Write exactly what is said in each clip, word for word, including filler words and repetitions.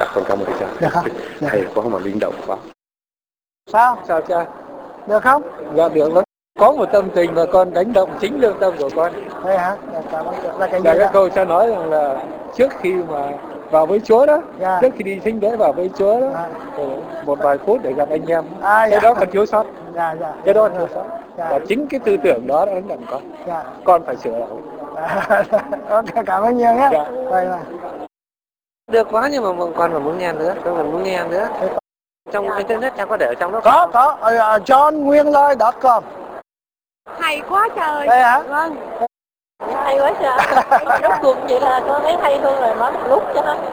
Dạ con cảm ơn cha. Được không? Dạ. Thầy có mà linh động quá. Sao? Sao cha? Được không? Dạ được lắm. Có một tâm tình mà con đánh động chính lương tâm của con. Đây hả? Dạ, cảm ơn. Là cái gì Là cái đó? câu cha nói rằng là trước khi mà vào với Chúa đó, Dạ. trước khi đi thánh lễ vào với Chúa đó, À. thì một vài phút để gặp anh em. À, cái dạ. đó còn thiếu sót. Dạ, dạ. Cái đó còn thiếu sót. Dạ. Và chính cái tư tưởng đó đã đánh động con. Dạ. Con phải sửa lại. À, ok, cảm ơn nhiều nhé. Dạ. Vậy mà. Được quá nhưng mà con còn muốn nghe nữa, con còn muốn nghe nữa. Trong internet cha có để ở trong đó Có, có. Ở uh, John Nguyên Lời chấm com. Hay quá trời. Đây hả? Vâng. Hay quá trời. Rốt cuộc vậy là con thấy hay hơn rồi nói một lúc cho nó.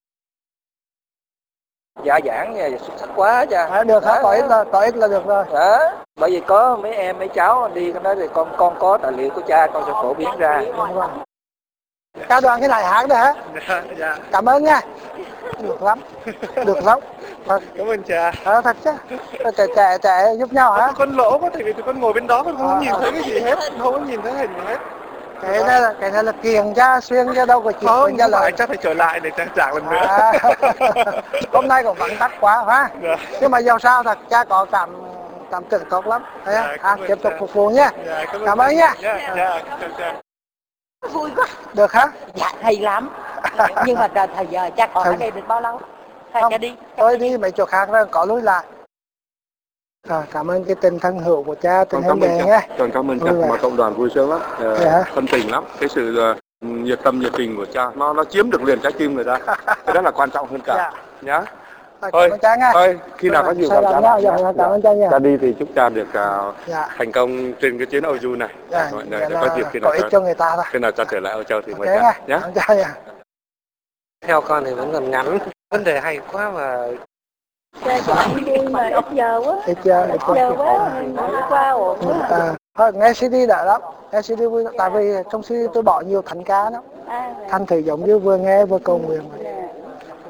dạ giảng nha, xuất sắc quá cha. À, được hả? Có ít là, có ít là được rồi. Đó, bởi vì có mấy em mấy cháu đi cái đó thì con con có tài liệu của cha con sẽ phổ biến ra. Ca đoàn cái này hát đấy hả? Dạ, dạ. Cảm ơn nha. Được lắm. Được lắm. Thật. Cảm ơn cha. À, thật chứ. Trẻ trẻ trẻ giúp nhau hả? Con lỗ quá, tại vì tụi con ngồi bên đó con không À, có nhìn à. thấy cái gì hết, không có nhìn thấy hình gì hết. Cái này là cái này là kiềng cha xuyên chứ đâu có chuyện Không, ra không phải, lời. chắc phải trở lại để cha giảng lần nữa. À, hôm nay còn vắng tắt quá hả? Dạ. Nhưng mà dầu sao thật cha có cảm cảm tưởng tốt lắm. Thấy không? Dạ, À, cảm ơn tiếp tục cha. phục vụ nha. Dạ, cảm ơn Cảm ơn cha. nha. Dạ, dạ, chào cha. Vui quá. Được hả? Dạ hay lắm. Nhưng mà thời, thời giờ cha còn Thời- ở đây được bao lâu? Thôi Không, cha đi. tôi đi mấy chỗ khác rồi có lối lại. Rồi, cảm ơn cái tình thân hữu của cha, tình Con huynh cảm ơn đệ cha. nhé. Con cảm ơn cha. Vui vẻ. Mà cộng đoàn vui sướng lắm. Ờ, Dạ hả? thân tình lắm. Cái sự uh, nhiệt tâm nhiệt tình của cha nó nó chiếm được liền trái tim người ta. Cái đó là quan trọng hơn cả. Dạ. Nhá. Rồi, Thôi, cảm ơn cha nha. thôi khi nào có dịp Sao gặp gặp cha. nhau? Dạ, dạ, cảm ơn cha nha. Cha đi thì chúc cha được uh, Dạ. thành công trên cái chuyến Âu Du này. Dạ, Rồi, dạ để là có dịp khi có nào ích cha, cho người ta thôi. khi nào cha trở lại Âu Châu thì Ok mời nha. cha nhé. Cảm ơn cha nha. Theo con thì vẫn còn ngắn. Vấn đề hay quá mà. Cha chọn vui mà ít giờ quá. Ít giờ, ít Ít giờ quá. Mình qua ổn quá. À, thôi nghe xê đê đã lắm, nghe xê đê vui lắm. Tại vì trong xê đê tôi bỏ nhiều thánh ca lắm, À, thành thử giống như vừa nghe vừa cầu nguyện.